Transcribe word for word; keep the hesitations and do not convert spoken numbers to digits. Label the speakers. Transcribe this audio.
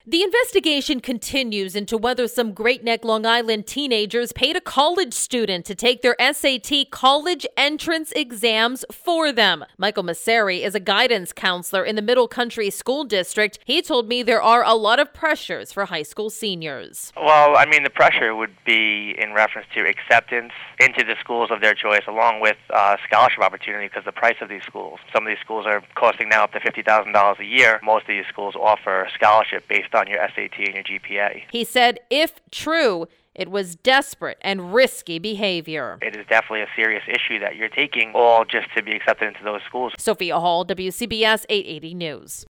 Speaker 1: The investigation continues into whether some Great Neck, Long Island teenagers paid a college student to take their S A T college entrance exams for them. Michael Masseri is a guidance counselor in the Middle Country School District. He told me there are a lot of pressures for high school seniors.
Speaker 2: Well, I mean, the pressure would be in reference to acceptance into the schools of their choice, along with uh, scholarship opportunity, because the price of these schools. Some of these schools are costing now up to fifty thousand dollars a year. Most of these schools offer scholarship based on your S A T and your G P A.
Speaker 1: He said, if true, it was desperate and risky behavior.
Speaker 2: It is definitely a serious issue that you're taking, all just to be accepted into those schools.
Speaker 1: Sophia Hall, W C B S eight eighty News.